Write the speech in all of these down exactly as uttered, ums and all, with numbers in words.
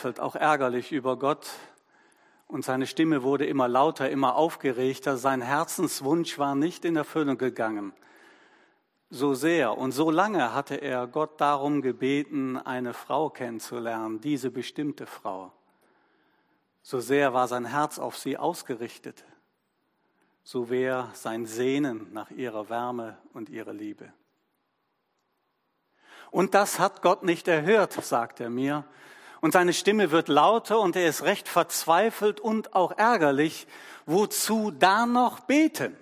auch ärgerlich über Gott und seine Stimme wurde immer lauter, immer aufgeregter. Sein Herzenswunsch war nicht in Erfüllung gegangen. So sehr und so lange hatte er Gott darum gebeten, eine Frau kennenzulernen, diese bestimmte Frau. So sehr war sein Herz auf sie ausgerichtet, so sehr sein Sehnen nach ihrer Wärme und ihrer Liebe. Und das hat Gott nicht erhört, sagt er mir. Und seine Stimme wird lauter und er ist recht verzweifelt und auch ärgerlich. Wozu da noch beten?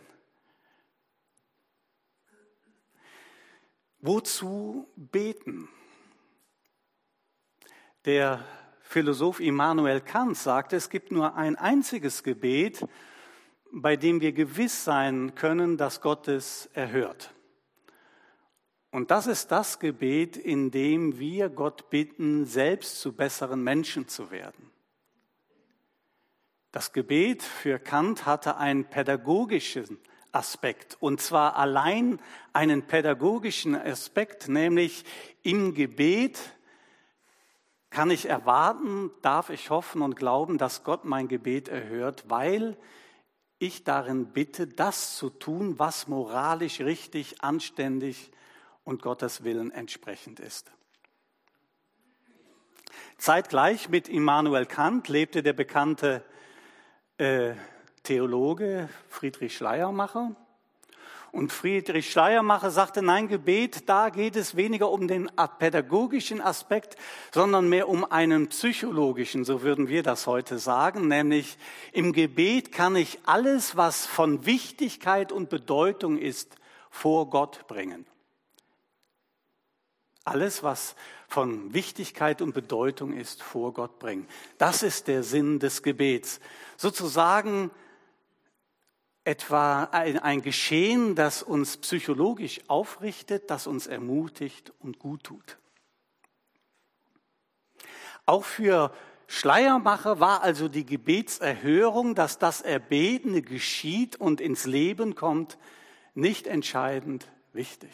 Wozu beten? Der Philosoph Immanuel Kant sagte, es gibt nur ein einziges Gebet, bei dem wir gewiss sein können, dass Gott es erhört. Und das ist das Gebet, in dem wir Gott bitten, selbst zu besseren Menschen zu werden. Das Gebet für Kant hatte einen pädagogischen Aspekt, und zwar allein einen pädagogischen Aspekt, nämlich im Gebet kann ich erwarten, darf ich hoffen und glauben, dass Gott mein Gebet erhört, weil ich darin bitte, das zu tun, was moralisch richtig, anständig und Gottes Willen entsprechend ist. Zeitgleich mit Immanuel Kant lebte der bekannte äh, Theologe Friedrich Schleiermacher. Und Friedrich Schleiermacher sagte, nein, Gebet, da geht es weniger um den pädagogischen Aspekt, sondern mehr um einen psychologischen, so würden wir das heute sagen, nämlich im Gebet kann ich alles, was von Wichtigkeit und Bedeutung ist, vor Gott bringen. Alles, was von Wichtigkeit und Bedeutung ist, vor Gott bringen. Das ist der Sinn des Gebets. Sozusagen etwa ein, ein Geschehen, das uns psychologisch aufrichtet, das uns ermutigt und gut tut. Auch für Schleiermacher war also die Gebetserhörung, dass das Erbetene geschieht und ins Leben kommt, nicht entscheidend wichtig.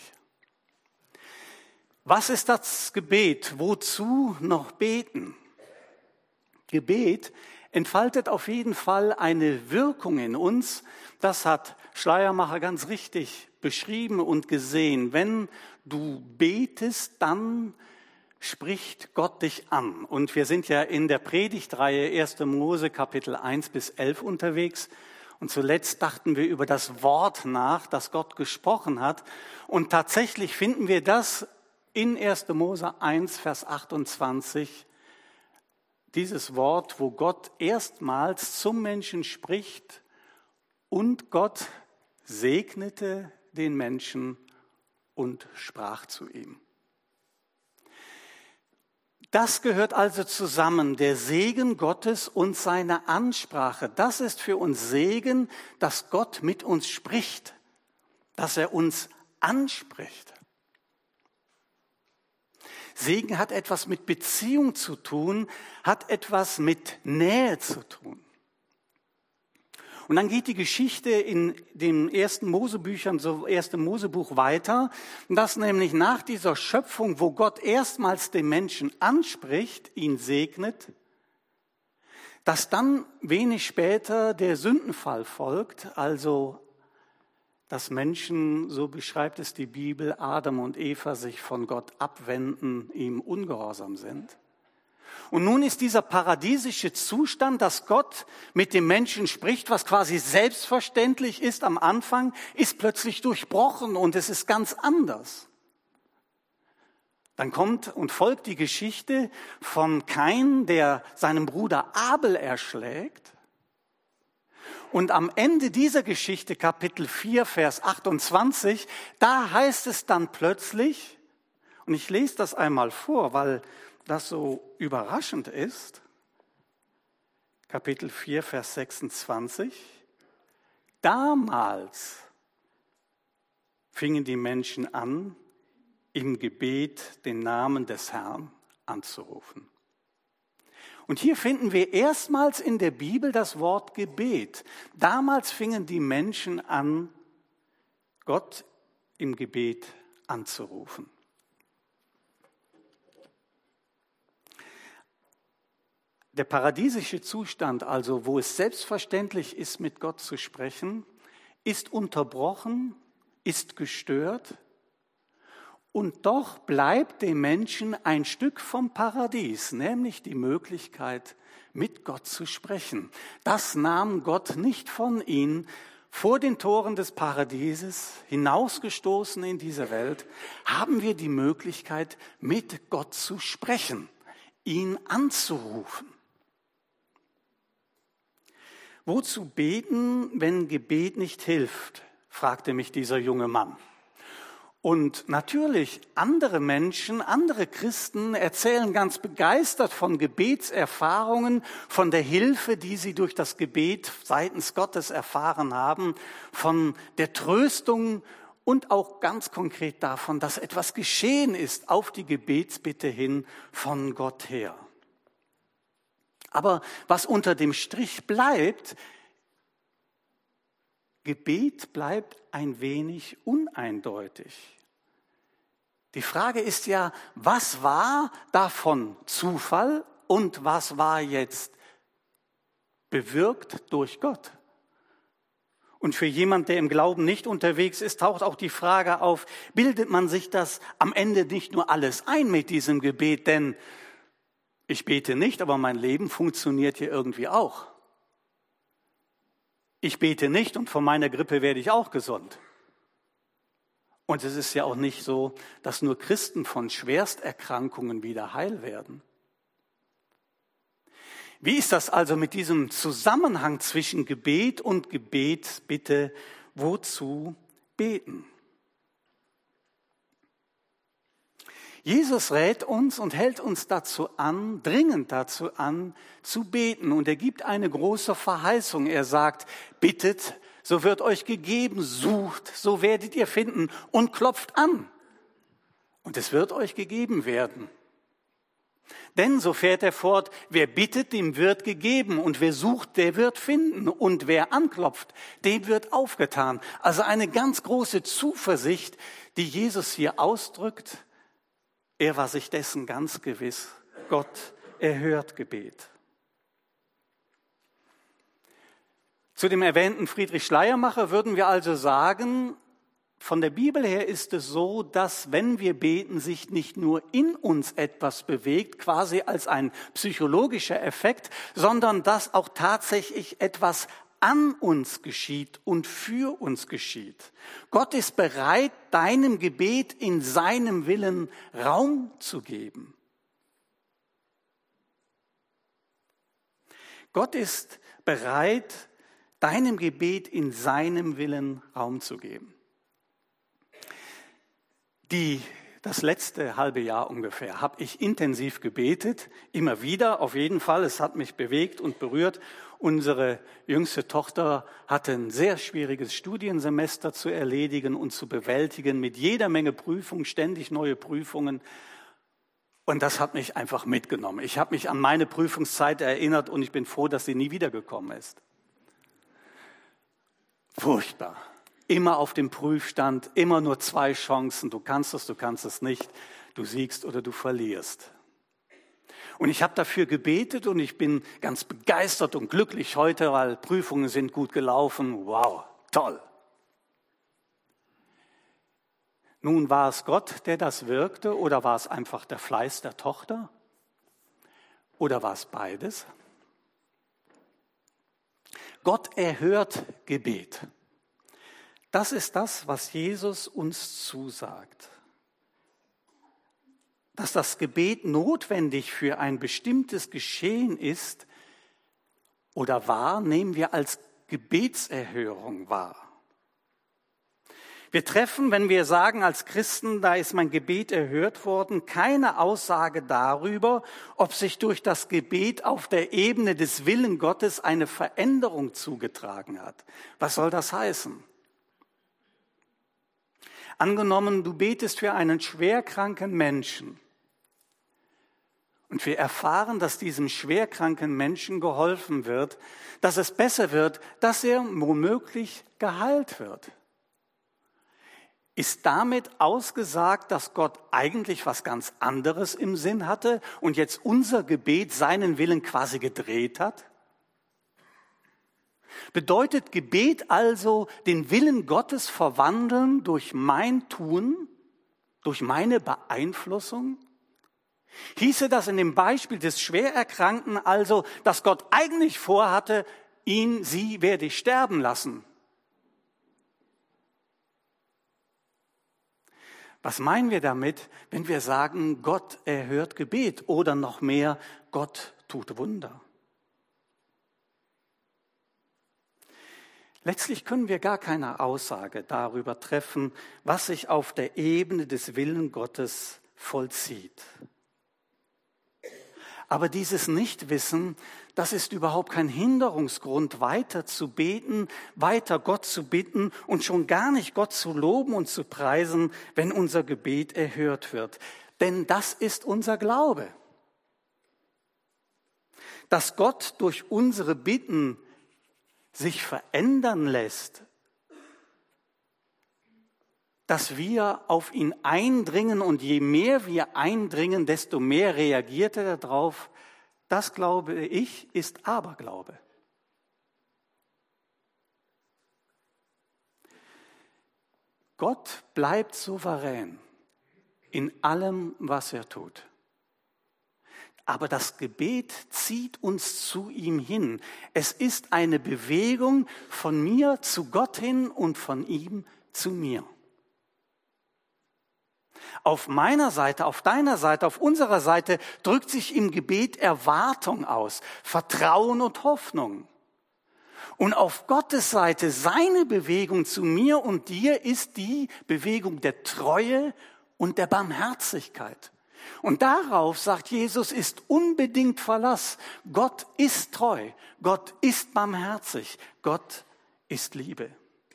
Was ist das Gebet? Wozu noch beten? Gebet entfaltet auf jeden Fall eine Wirkung in uns. Das hat Schleiermacher ganz richtig beschrieben und gesehen. Wenn du betest, dann spricht Gott dich an. Und wir sind ja in der Predigtreihe erster Mose Kapitel eins bis elf unterwegs. Und zuletzt dachten wir über das Wort nach, das Gott gesprochen hat. Und tatsächlich finden wir das in erster Mose eins, Vers achtundzwanzig, dieses Wort, wo Gott erstmals zum Menschen spricht und Gott segnete den Menschen und sprach zu ihm. Das gehört also zusammen, der Segen Gottes und seine Ansprache. Das ist für uns Segen, dass Gott mit uns spricht, dass er uns anspricht. Segen hat etwas mit Beziehung zu tun, hat etwas mit Nähe zu tun. Und dann geht die Geschichte in den ersten Mosebüchern, so ersten Mosebuch weiter, dass nämlich nach dieser Schöpfung, wo Gott erstmals den Menschen anspricht, ihn segnet, dass dann wenig später der Sündenfall folgt, also dass Menschen, so beschreibt es die Bibel, Adam und Eva sich von Gott abwenden, ihm ungehorsam sind. Und nun ist dieser paradiesische Zustand, dass Gott mit dem Menschen spricht, was quasi selbstverständlich ist am Anfang, ist plötzlich durchbrochen und es ist ganz anders. Dann kommt und folgt die Geschichte von Kain, der seinen Bruder Abel erschlägt. Und am Ende dieser Geschichte, Kapitel vier, Vers achtundzwanzig, da heißt es dann plötzlich, und ich lese das einmal vor, weil das so überraschend ist, Kapitel vier, Vers sechsundzwanzig, damals fingen die Menschen an, im Gebet den Namen des Herrn anzurufen. Und hier finden wir erstmals in der Bibel das Wort Gebet. Damals fingen die Menschen an, Gott im Gebet anzurufen. Der paradiesische Zustand, also wo es selbstverständlich ist, mit Gott zu sprechen, ist unterbrochen, ist gestört und doch bleibt dem Menschen ein Stück vom Paradies, nämlich die Möglichkeit, mit Gott zu sprechen. Das nahm Gott nicht von ihnen. Vor den Toren des Paradieses, hinausgestoßen in diese Welt, haben wir die Möglichkeit, mit Gott zu sprechen, ihn anzurufen. Wozu beten, wenn Gebet nicht hilft, fragte mich dieser junge Mann. Und natürlich, andere Menschen, andere Christen erzählen ganz begeistert von Gebetserfahrungen, von der Hilfe, die sie durch das Gebet seitens Gottes erfahren haben, von der Tröstung und auch ganz konkret davon, dass etwas geschehen ist auf die Gebetsbitte hin von Gott her. Aber was unter dem Strich bleibt, Gebet bleibt ein wenig uneindeutig. Die Frage ist ja, was war davon Zufall und was war jetzt bewirkt durch Gott? Und für jemand, der im Glauben nicht unterwegs ist, taucht auch die Frage auf, bildet man sich das am Ende nicht nur alles ein mit diesem Gebet, denn ich bete nicht, aber mein Leben funktioniert hier irgendwie auch. Ich bete nicht und von meiner Grippe werde ich auch gesund. Und es ist ja auch nicht so, dass nur Christen von Schwersterkrankungen wieder heil werden. Wie ist das also mit diesem Zusammenhang zwischen Gebet und Gebetsbitte? Wozu beten? Jesus rät uns und hält uns dazu an, dringend dazu an, zu beten. Und er gibt eine große Verheißung. Er sagt, bittet, so wird euch gegeben, sucht, so werdet ihr finden und klopft an. Und es wird euch gegeben werden. Denn, so fährt er fort, wer bittet, dem wird gegeben und wer sucht, der wird finden und wer anklopft, dem wird aufgetan. Also eine ganz große Zuversicht, die Jesus hier ausdrückt. Er war sich dessen ganz gewiss, Gott erhört Gebet. Zu dem erwähnten Friedrich Schleiermacher würden wir also sagen, von der Bibel her ist es so, dass wenn wir beten, sich nicht nur in uns etwas bewegt, quasi als ein psychologischer Effekt, sondern dass auch tatsächlich etwas an uns geschieht und für uns geschieht. Gott ist bereit, deinem Gebet in seinem Willen Raum zu geben. Gott ist bereit, deinem Gebet in seinem Willen Raum zu geben. Die, das letzte halbe Jahr ungefähr habe ich intensiv gebetet, immer wieder, auf jeden Fall. Es hat mich bewegt und berührt. Unsere jüngste Tochter hatte ein sehr schwieriges Studiensemester zu erledigen und zu bewältigen, mit jeder Menge Prüfungen, ständig neue Prüfungen. Und das hat mich einfach mitgenommen. Ich habe mich an meine Prüfungszeit erinnert und ich bin froh, dass sie nie wiedergekommen ist. Furchtbar. Immer auf dem Prüfstand, immer nur zwei Chancen. Du kannst es, du kannst es nicht. Du siegst oder du verlierst. Und ich habe dafür gebetet und ich bin ganz begeistert und glücklich heute, weil Prüfungen sind gut gelaufen. Wow, toll. Nun, war es Gott, der das wirkte, oder war es einfach der Fleiß der Tochter? Oder war es beides? Gott erhört Gebet. Das ist das, was Jesus uns zusagt. Dass das Gebet notwendig für ein bestimmtes Geschehen ist oder war, nehmen wir als Gebetserhörung wahr. Wir treffen, wenn wir sagen als Christen, da ist mein Gebet erhört worden, keine Aussage darüber, ob sich durch das Gebet auf der Ebene des Willens Gottes eine Veränderung zugetragen hat. Was soll das heißen? Angenommen, du betest für einen schwerkranken Menschen und wir erfahren, dass diesem schwerkranken Menschen geholfen wird, dass es besser wird, dass er womöglich geheilt wird. Ist damit ausgesagt, dass Gott eigentlich was ganz anderes im Sinn hatte und jetzt unser Gebet seinen Willen quasi gedreht hat? Bedeutet Gebet also den Willen Gottes verwandeln durch mein Tun, durch meine Beeinflussung? Hieße das in dem Beispiel des Schwererkrankten also, dass Gott eigentlich vorhatte, ihn, sie werde ich sterben lassen? Was meinen wir damit, wenn wir sagen, Gott erhört Gebet oder noch mehr, Gott tut Wunder? Letztlich können wir gar keine Aussage darüber treffen, was sich auf der Ebene des Willens Gottes vollzieht. Aber dieses Nichtwissen, das ist überhaupt kein Hinderungsgrund, weiter zu beten, weiter Gott zu bitten und schon gar nicht Gott zu loben und zu preisen, wenn unser Gebet erhört wird. Denn das ist unser Glaube. Dass Gott durch unsere Bitten sich verändern lässt, dass wir auf ihn eindringen und je mehr wir eindringen, desto mehr reagiert er darauf, das glaube ich, ist Aberglaube. Gott bleibt souverän in allem, was er tut. Aber das Gebet zieht uns zu ihm hin. Es ist eine Bewegung von mir zu Gott hin und von ihm zu mir. Auf meiner Seite, auf deiner Seite, auf unserer Seite drückt sich im Gebet Erwartung aus, Vertrauen und Hoffnung. Und auf Gottes Seite, seine Bewegung zu mir und dir ist die Bewegung der Treue und der Barmherzigkeit. Und darauf, sagt Jesus, ist unbedingt Verlass. Gott ist treu, Gott ist barmherzig, Gott ist Liebe.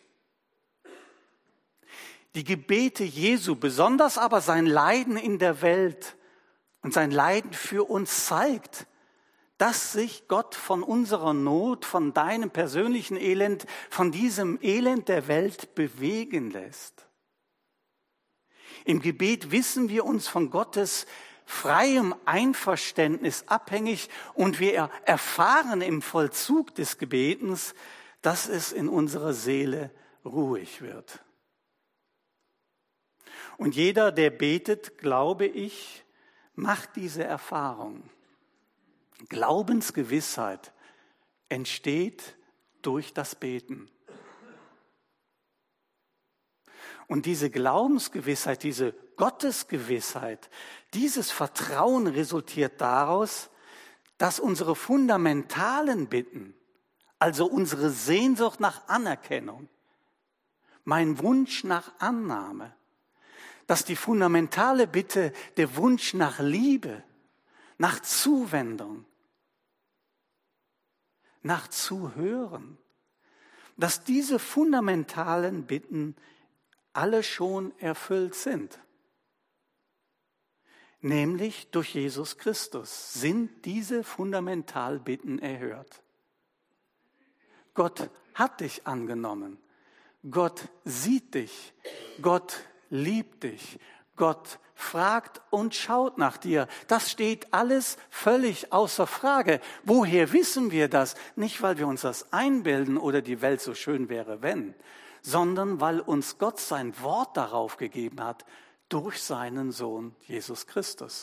Die Gebete Jesu, besonders aber sein Leiden in der Welt und sein Leiden für uns zeigt, dass sich Gott von unserer Not, von deinem persönlichen Elend, von diesem Elend der Welt bewegen lässt. Im Gebet wissen wir uns von Gottes freiem Einverständnis abhängig und wir erfahren im Vollzug des Gebetens, dass es in unserer Seele ruhig wird. Und jeder, der betet, glaube ich, macht diese Erfahrung. Glaubensgewissheit entsteht durch das Beten. Und diese Glaubensgewissheit, diese Gottesgewissheit, dieses Vertrauen resultiert daraus, dass unsere fundamentalen Bitten, also unsere Sehnsucht nach Anerkennung, mein Wunsch nach Annahme, dass die fundamentale Bitte, der Wunsch nach Liebe, nach Zuwendung, nach Zuhören, dass diese fundamentalen Bitten alle schon erfüllt sind. Nämlich durch Jesus Christus sind diese Fundamentalbitten erhört. Gott hat dich angenommen. Gott sieht dich. Gott liebt dich. Gott fragt und schaut nach dir. Das steht alles völlig außer Frage. Woher wissen wir das? Nicht, weil wir uns das einbilden oder die Welt so schön wäre, wenn, sondern weil uns Gott sein Wort darauf gegeben hat, durch seinen Sohn Jesus Christus.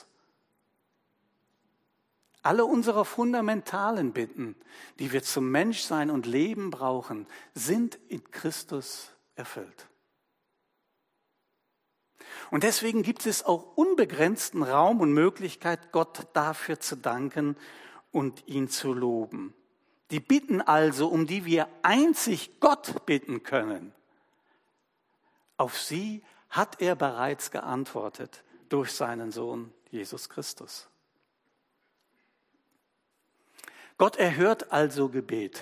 Alle unsere fundamentalen Bitten, die wir zum Menschsein und Leben brauchen, sind in Christus erfüllt. Und deswegen gibt es auch unbegrenzten Raum und Möglichkeit, Gott dafür zu danken und ihn zu loben. Die Bitten also, um die wir einzig Gott bitten können, auf sie hat er bereits geantwortet durch seinen Sohn Jesus Christus. Gott erhört also Gebet.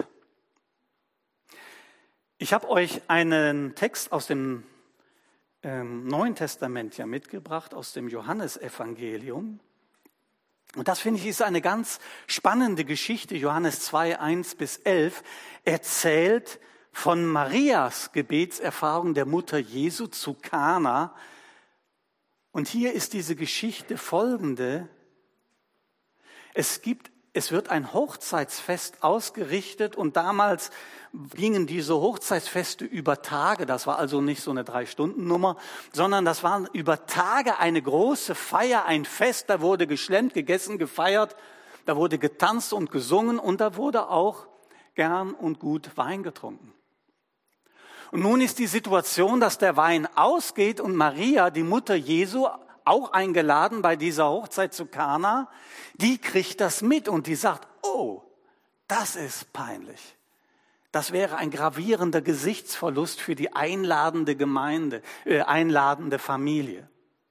Ich habe euch einen Text aus dem ähm, Neuen Testament ja mitgebracht, aus dem Johannesevangelium. Und das, finde ich, ist eine ganz spannende Geschichte. Johannes zwei, eins bis elf erzählt von Marias Gebetserfahrung der Mutter Jesu zu Kana. Und hier ist diese Geschichte folgende. Es gibt, es wird ein Hochzeitsfest ausgerichtet und damals gingen diese Hochzeitsfeste über Tage. Das war also nicht so eine Drei-Stunden-Nummer, sondern das war über Tage eine große Feier, ein Fest. Da wurde geschlemmt, gegessen, gefeiert, da wurde getanzt und gesungen und da wurde auch gern und gut Wein getrunken. Und nun ist die Situation, dass der Wein ausgeht und Maria, die Mutter Jesu, auch eingeladen bei dieser Hochzeit zu Kana, die kriegt das mit und die sagt, oh, das ist peinlich. Das wäre ein gravierender Gesichtsverlust für die einladende Gemeinde, äh, einladende Familie.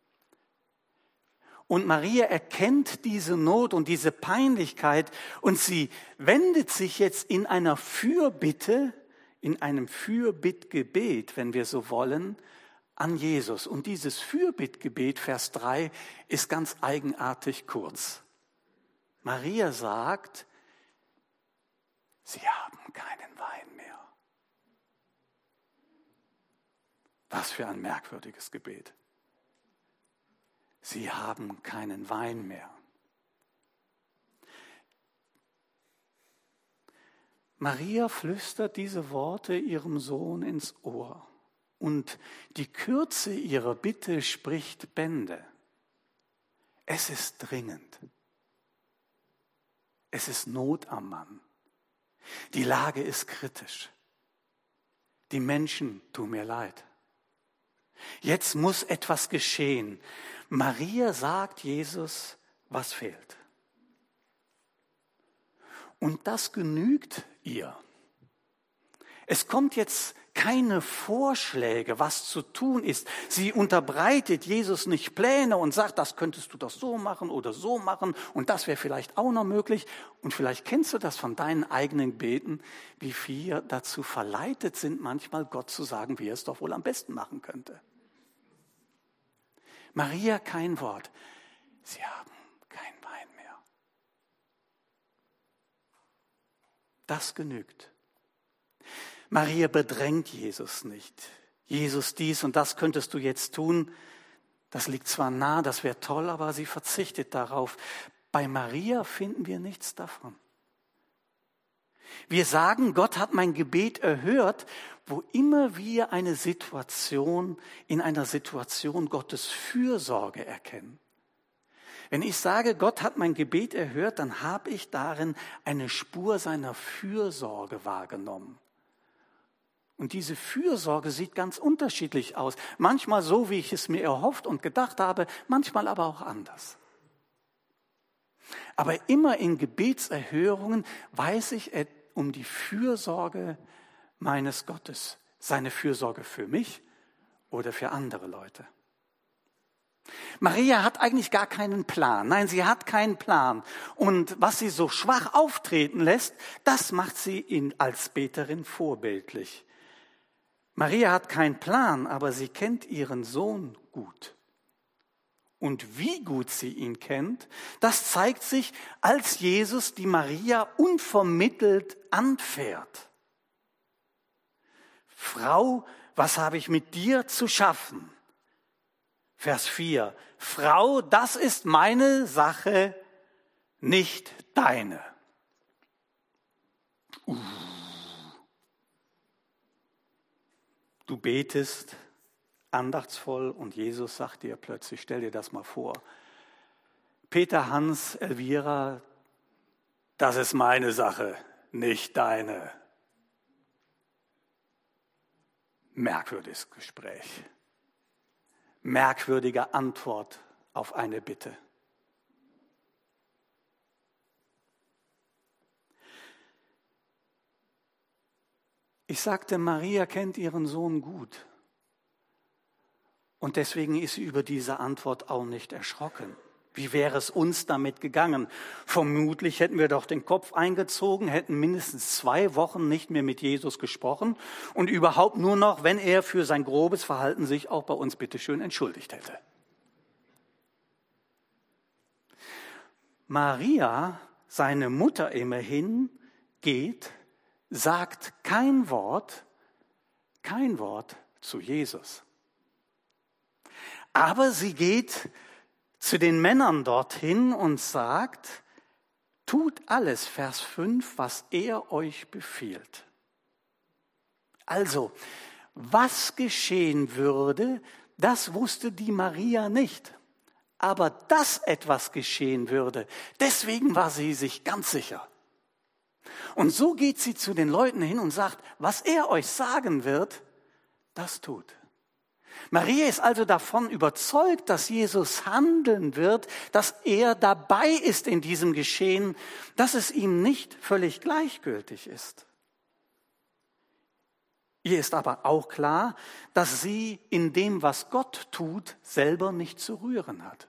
Und Maria erkennt diese Not und diese Peinlichkeit und sie wendet sich jetzt in einer Fürbitte, in einem Fürbittgebet, wenn wir so wollen, an Jesus. Und dieses Fürbittgebet, Vers drei, ist ganz eigenartig kurz. Maria sagt, sie haben keinen Wein mehr. Was für ein merkwürdiges Gebet. Sie haben keinen Wein mehr. Maria flüstert diese Worte ihrem Sohn ins Ohr und die Kürze ihrer Bitte spricht Bände. Es ist dringend. Es ist Not am Mann. Die Lage ist kritisch. Die Menschen tun mir leid. Jetzt muss etwas geschehen. Maria sagt Jesus, was fehlt. Und das genügt ihr. Es kommt jetzt keine Vorschläge, was zu tun ist. Sie unterbreitet Jesus nicht Pläne und sagt, das könntest du doch so machen oder so machen und das wäre vielleicht auch noch möglich. Und vielleicht kennst du das von deinen eigenen Beten, wie wir dazu verleitet sind, manchmal Gott zu sagen, wie er es doch wohl am besten machen könnte. Maria kein Wort. Sie haben keinen Wein mehr. Das genügt. Maria bedrängt Jesus nicht. Jesus, dies und das könntest du jetzt tun. Das liegt zwar nah, das wäre toll, aber sie verzichtet darauf. Bei Maria finden wir nichts davon. Wir sagen, Gott hat mein Gebet erhört, wo immer wir eine Situation, in einer Situation Gottes Fürsorge erkennen. Wenn ich sage, Gott hat mein Gebet erhört, dann habe ich darin eine Spur seiner Fürsorge wahrgenommen. Und diese Fürsorge sieht ganz unterschiedlich aus. Manchmal so, wie ich es mir erhofft und gedacht habe, manchmal aber auch anders. Aber immer in Gebetserhörungen weiß ich um die Fürsorge meines Gottes. Seine Fürsorge für mich oder für andere Leute. Maria hat eigentlich gar keinen Plan. Nein, sie hat keinen Plan. Und was sie so schwach auftreten lässt, das macht sie ihn als Beterin vorbildlich. Maria hat keinen Plan, aber sie kennt ihren Sohn gut. Und wie gut sie ihn kennt, das zeigt sich, als Jesus die Maria unvermittelt anfährt. Frau, was habe ich mit dir zu schaffen? Vers vier. Frau, das ist meine Sache, nicht deine. Uh. Du betest andachtsvoll und Jesus sagt dir plötzlich, stell dir das mal vor, Peter, Hans, Elvira, das ist meine Sache, nicht deine. Merkwürdiges Gespräch, merkwürdige Antwort auf eine Bitte. Ich sagte, Maria kennt ihren Sohn gut. Und deswegen ist sie über diese Antwort auch nicht erschrocken. Wie wäre es uns damit gegangen? Vermutlich hätten wir doch den Kopf eingezogen, hätten mindestens zwei Wochen nicht mehr mit Jesus gesprochen und überhaupt nur noch, wenn er für sein grobes Verhalten sich auch bei uns bitteschön entschuldigt hätte. Maria, seine Mutter immerhin, geht, sagt kein Wort kein Wort zu Jesus. Aber sie geht zu den Männern dorthin und sagt, tut alles, Vers fünf, was er euch befiehlt. Also, was geschehen würde, das wusste die Maria nicht. Aber dass etwas geschehen würde, deswegen war sie sich ganz sicher. Und so geht sie zu den Leuten hin und sagt, was er euch sagen wird, das tut. Maria ist also davon überzeugt, dass Jesus handeln wird, dass er dabei ist in diesem Geschehen, dass es ihm nicht völlig gleichgültig ist. Ihr ist aber auch klar, dass sie in dem, was Gott tut, selber nicht zu rühren hat.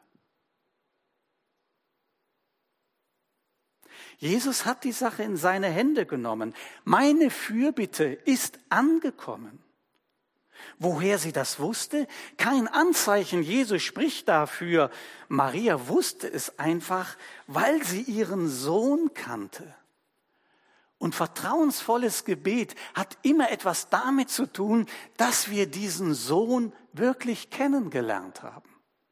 Jesus hat die Sache in seine Hände genommen. Meine Fürbitte ist angekommen. Woher sie das wusste? Kein Anzeichen Jesu spricht dafür. Maria wusste es einfach, weil sie ihren Sohn kannte. Und vertrauensvolles Gebet hat immer etwas damit zu tun, dass wir diesen Sohn wirklich kennengelernt haben.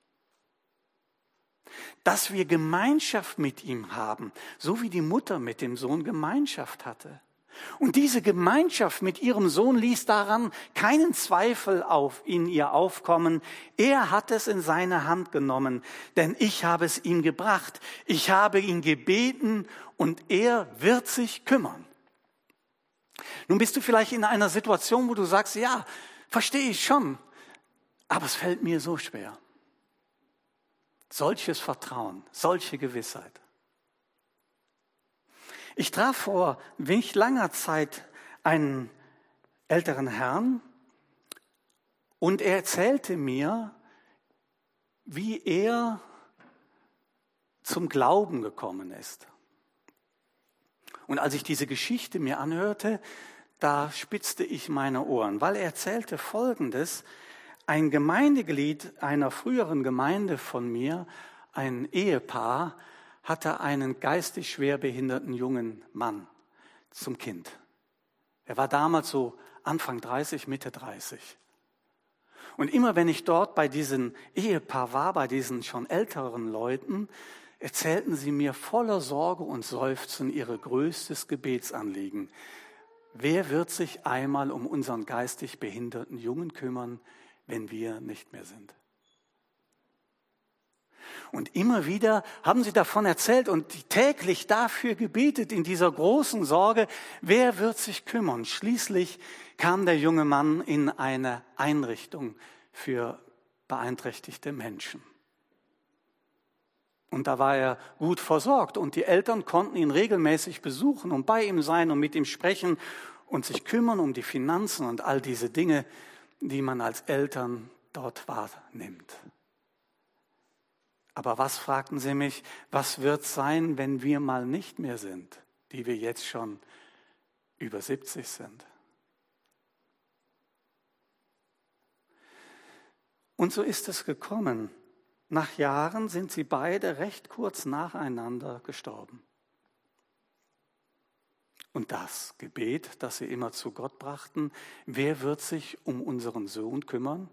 Dass wir Gemeinschaft mit ihm haben, so wie die Mutter mit dem Sohn Gemeinschaft hatte. Und diese Gemeinschaft mit ihrem Sohn ließ daran keinen Zweifel auf in ihr aufkommen. Er hat es in seine Hand genommen, denn ich habe es ihm gebracht. Ich habe ihn gebeten und er wird sich kümmern. Nun bist du vielleicht in einer Situation, wo du sagst, ja, verstehe ich schon, aber es fällt mir so schwer. Solches Vertrauen, solche Gewissheit. Ich traf vor nicht langer Zeit einen älteren Herrn und er erzählte mir, wie er zum Glauben gekommen ist. Und als ich diese Geschichte mir anhörte, da spitzte ich meine Ohren, weil er erzählte Folgendes. Ein Gemeindeglied einer früheren Gemeinde von mir, ein Ehepaar, hatte einen geistig schwerbehinderten jungen Mann zum Kind. Er war damals so Anfang dreißig, Mitte dreißig. Und immer wenn ich dort bei diesem Ehepaar war, bei diesen schon älteren Leuten, erzählten sie mir voller Sorge und Seufzen ihre größtes Gebetsanliegen. Wer wird sich einmal um unseren geistig behinderten Jungen kümmern, wenn wir nicht mehr sind? Und immer wieder haben sie davon erzählt und täglich dafür gebetet in dieser großen Sorge, wer wird sich kümmern? Schließlich kam der junge Mann in eine Einrichtung für beeinträchtigte Menschen. Und da war er gut versorgt und die Eltern konnten ihn regelmäßig besuchen und bei ihm sein und mit ihm sprechen und sich kümmern um die Finanzen und all diese Dinge, die man als Eltern dort wahrnimmt. Aber was, fragten sie mich, was wird sein, wenn wir mal nicht mehr sind, die wir jetzt schon über siebzig sind? Und so ist es gekommen. Nach Jahren sind sie beide recht kurz nacheinander gestorben. Und das Gebet, das sie immer zu Gott brachten, wer wird sich um unseren Sohn kümmern?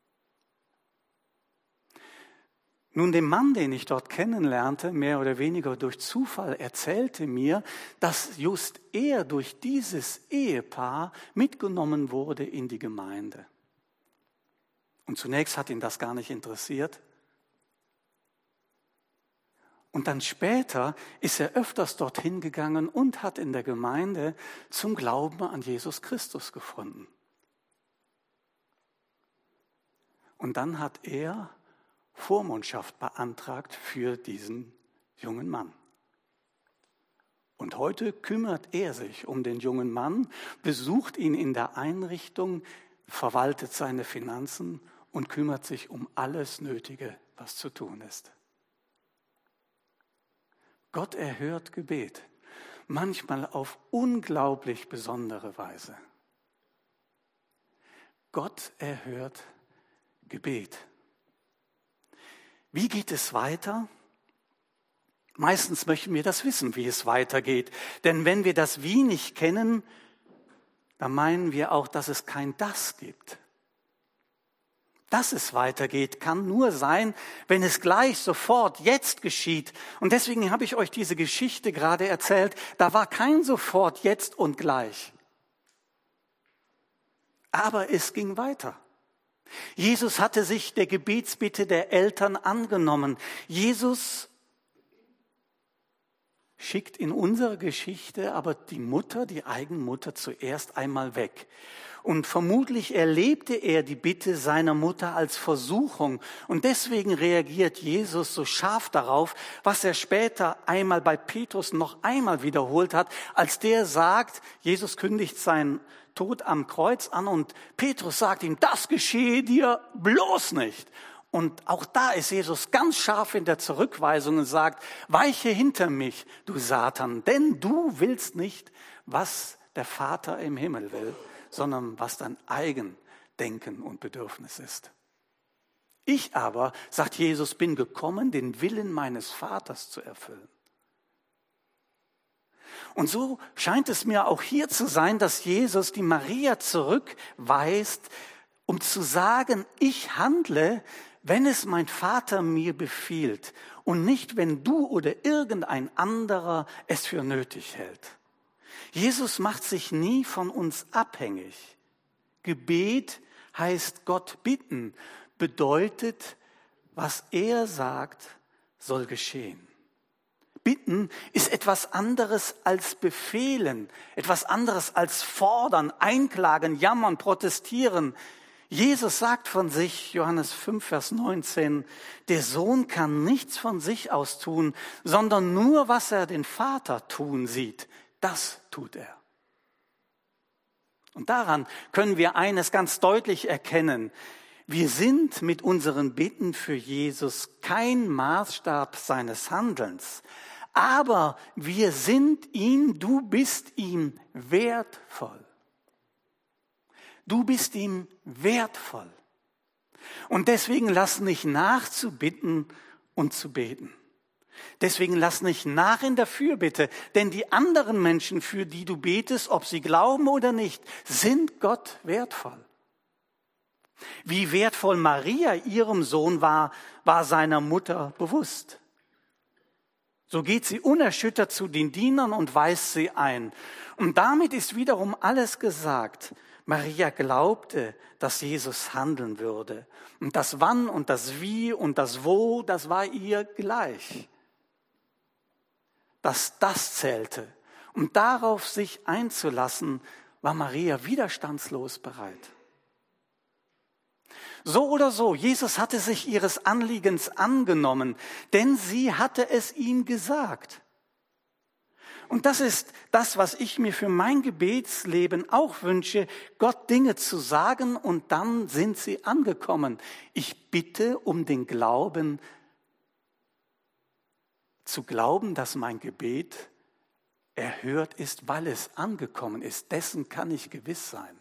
Nun, dem Mann, den ich dort kennenlernte, mehr oder weniger durch Zufall, erzählte mir, dass just er durch dieses Ehepaar mitgenommen wurde in die Gemeinde. Und zunächst hat ihn das gar nicht interessiert. Und dann später ist er öfters dorthin gegangen und hat in der Gemeinde zum Glauben an Jesus Christus gefunden. Und dann hat er Vormundschaft beantragt für diesen jungen Mann. Und heute kümmert er sich um den jungen Mann, besucht ihn in der Einrichtung, verwaltet seine Finanzen und kümmert sich um alles Nötige, was zu tun ist. Gott erhört Gebet, manchmal auf unglaublich besondere Weise. Gott erhört Gebet. Wie geht es weiter? Meistens möchten wir das wissen, wie es weitergeht. Denn wenn wir das Wie nicht kennen, dann meinen wir auch, dass es kein Das gibt. Dass es weitergeht, kann nur sein, wenn es gleich, sofort, jetzt geschieht. Und deswegen habe ich euch diese Geschichte gerade erzählt. Da war kein sofort, jetzt und gleich. Aber es ging weiter. Jesus hatte sich der Gebetsbitte der Eltern angenommen. Jesus schickt in unserer Geschichte aber die Mutter, die Eigenmutter, zuerst einmal weg. Und vermutlich erlebte er die Bitte seiner Mutter als Versuchung. Und deswegen reagiert Jesus so scharf darauf, was er später einmal bei Petrus noch einmal wiederholt hat, als der sagt, Jesus kündigt seinen Tod am Kreuz an und Petrus sagt ihm, das geschehe dir bloß nicht. Und auch da ist Jesus ganz scharf in der Zurückweisung und sagt, weiche hinter mich, du Satan, denn du willst nicht, was der Vater im Himmel will, sondern was dein eigen Denken und Bedürfnis ist. Ich aber, sagt Jesus, bin gekommen, den Willen meines Vaters zu erfüllen. Und so scheint es mir auch hier zu sein, dass Jesus die Maria zurückweist, um zu sagen, ich handle, wenn es mein Vater mir befiehlt und nicht, wenn du oder irgendein anderer es für nötig hält. Jesus macht sich nie von uns abhängig. Gebet heißt Gott bitten, bedeutet, was er sagt, soll geschehen. Bitten ist etwas anderes als befehlen, etwas anderes als fordern, einklagen, jammern, protestieren. Jesus sagt von sich, Johannes fünf, Vers neunzehn, der Sohn kann nichts von sich aus tun, sondern nur, was er den Vater tun sieht, das tut er. Und daran können wir eines ganz deutlich erkennen. Wir sind mit unseren Bitten für Jesus kein Maßstab seines Handelns, aber wir sind ihm, du bist ihm wertvoll. Du bist ihm wertvoll. Und deswegen lass nicht nach zu bitten und zu beten. Deswegen lass nicht nach in der Fürbitte, denn die anderen Menschen, für die du betest, ob sie glauben oder nicht, sind Gott wertvoll. Wie wertvoll Maria ihrem Sohn war, war seiner Mutter bewusst. So geht sie unerschüttert zu den Dienern und weist sie ein. Und damit ist wiederum alles gesagt. Maria glaubte, dass Jesus handeln würde. Und das Wann und das Wie und das Wo, das war ihr gleich. Dass das zählte. Um darauf sich einzulassen, war Maria widerstandslos bereit. So oder so, Jesus hatte sich ihres Anliegens angenommen, denn sie hatte es ihm gesagt. Und das ist das, was ich mir für mein Gebetsleben auch wünsche, Gott Dinge zu sagen und dann sind sie angekommen. Ich bitte um den Glauben, zu glauben, dass mein Gebet erhört ist, weil es angekommen ist. Dessen kann ich gewiss sein.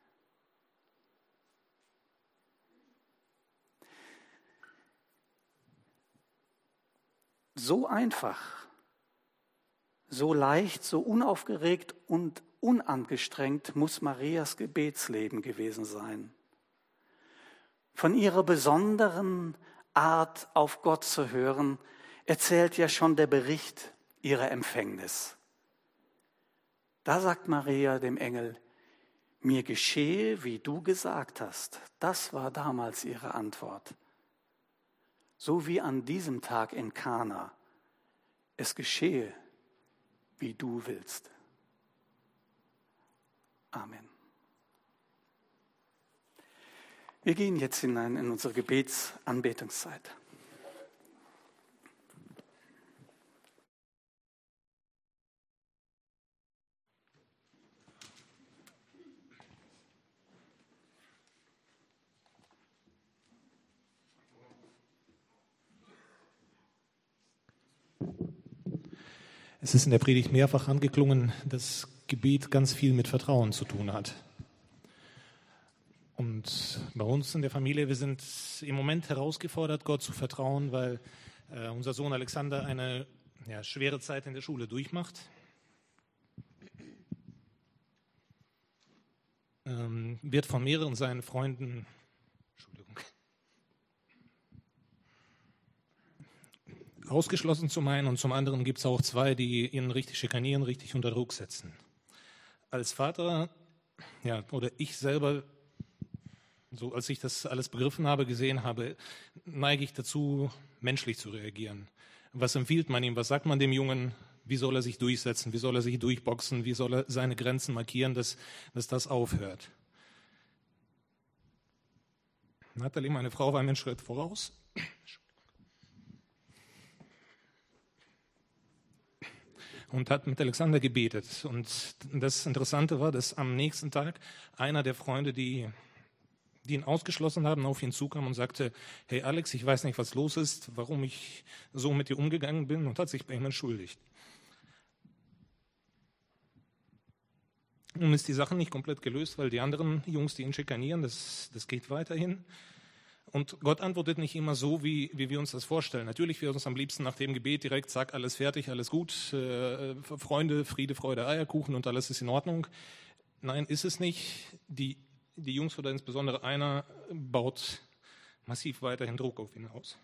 So einfach, so leicht, so unaufgeregt und unangestrengt muss Marias Gebetsleben gewesen sein. Von ihrer besonderen Art, auf Gott zu hören, erzählt ja schon der Bericht ihrer Empfängnis. Da sagt Maria dem Engel, mir geschehe, wie du gesagt hast. Das war damals ihre Antwort. So wie an diesem Tag in Kana. Es geschehe, wie du willst. Amen. Wir gehen jetzt hinein in unsere Gebetsanbetungszeit. Es ist in der Predigt mehrfach angeklungen, dass Gebet ganz viel mit Vertrauen zu tun hat. Und bei uns in der Familie, wir sind im Moment herausgefordert, Gott zu vertrauen, weil äh, unser Sohn Alexander eine ja, schwere Zeit in der Schule durchmacht. ähm, wird von mehreren seinen Freunden, Entschuldigung, ausgeschlossen zum einen, und zum anderen gibt es auch zwei, die ihn richtig schikanieren, richtig unter Druck setzen. Als Vater, ja, oder ich selber, so als ich das alles begriffen habe, gesehen habe, neige ich dazu, menschlich zu reagieren. Was empfiehlt man ihm? Was sagt man dem Jungen? Wie soll er sich durchsetzen? Wie soll er sich durchboxen? Wie soll er seine Grenzen markieren, dass, dass das aufhört? Nathalie, meine Frau, war mir einen Schritt voraus. Und hat mit Alexander gebetet. Und das Interessante war, dass am nächsten Tag einer der Freunde, die, die ihn ausgeschlossen haben, auf ihn zukam und sagte, hey Alex, ich weiß nicht, was los ist, warum ich so mit dir umgegangen bin, und hat sich bei ihm entschuldigt. Nun ist die Sache nicht komplett gelöst, weil die anderen Jungs, die ihn schikanieren, das, das geht weiterhin. Und Gott antwortet nicht immer so, wie, wie wir uns das vorstellen. Natürlich wäre uns am liebsten nach dem Gebet direkt, zack, alles fertig, alles gut, äh, Freunde, Friede, Freude, Eierkuchen und alles ist in Ordnung. Nein, ist es nicht. Die, die Jungs oder insbesondere einer baut massiv weiterhin Druck auf ihn aus.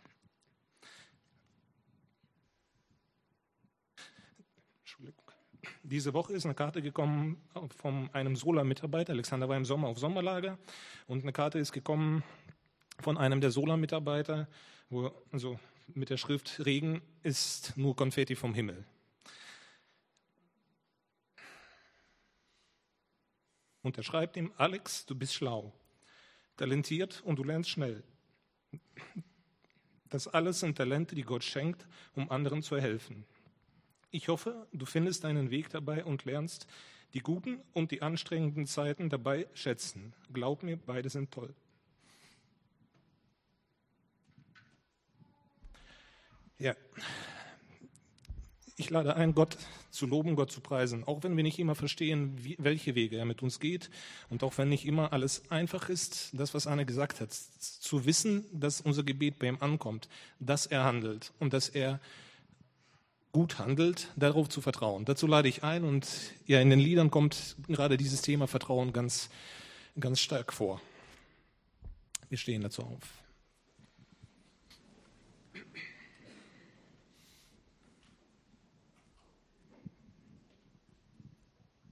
Entschuldigung. Diese Woche ist eine Karte gekommen von einem Sola-Mitarbeiter. Alexander war im Sommer auf Sommerlager und eine Karte ist gekommen von einem der Sola-Mitarbeiter, wo also mit der Schrift Regen ist nur Konfetti vom Himmel. Und er schreibt ihm, Alex, du bist schlau, talentiert und du lernst schnell. Das alles sind Talente, die Gott schenkt, um anderen zu helfen. Ich hoffe, du findest deinen Weg dabei und lernst die guten und die anstrengenden Zeiten dabei schätzen. Glaub mir, beide sind toll. Ja, ich lade ein, Gott zu loben, Gott zu preisen, auch wenn wir nicht immer verstehen, wie, welche Wege er mit uns geht und auch wenn nicht immer alles einfach ist, das, was Anne gesagt hat, zu wissen, dass unser Gebet bei ihm ankommt, dass er handelt und dass er gut handelt, darauf zu vertrauen. Dazu lade ich ein und ja, in den Liedern kommt gerade dieses Thema Vertrauen ganz, ganz stark vor. Wir stehen dazu auf.